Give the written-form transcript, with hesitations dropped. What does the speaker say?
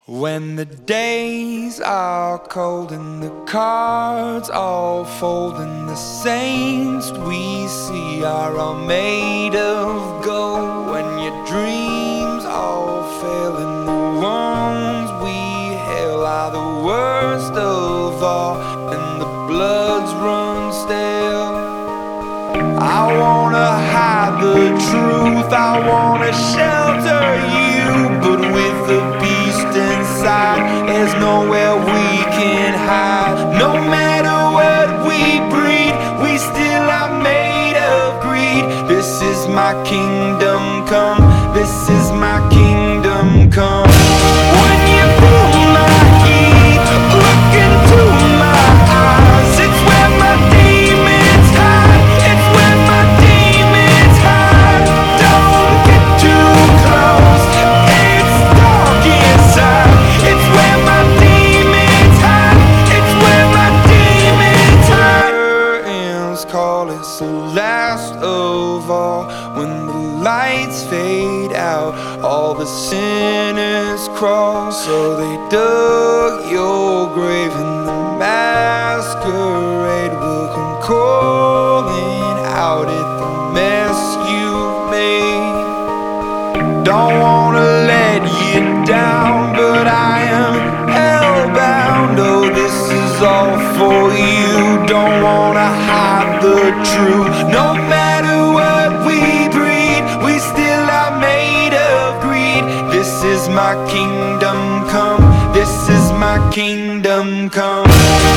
When the days are cold and the cards all fold and the saints we see are all made of gold, when your dreams all fail and the ones we hail are the worst of all and the bloods run stale, I wanna hide the truth, I wanna shelter you, but with the beast inside, there's nowhere we can hide. No matter what we breed, we still are made of greed. This is my kingdom come, this is my kingdom come. When you feel my heat, look into my eyes, it's where my demons hide, it's where my demons hide. Don't get too close, it's dark inside, it's where my demons hide, it's where my demons hide. Curtains call, it's the last of all. When the lights fade out, all the sinners crawl. So they dug your grave and the masquerade will come calling out at the mess you've made. Don't wanna let you down, but I am hellbound. Oh, this is all for you. Don't wanna hide the truth. No matter what we breed, we still are made of greed. This is my kingdom come, this is my kingdom come.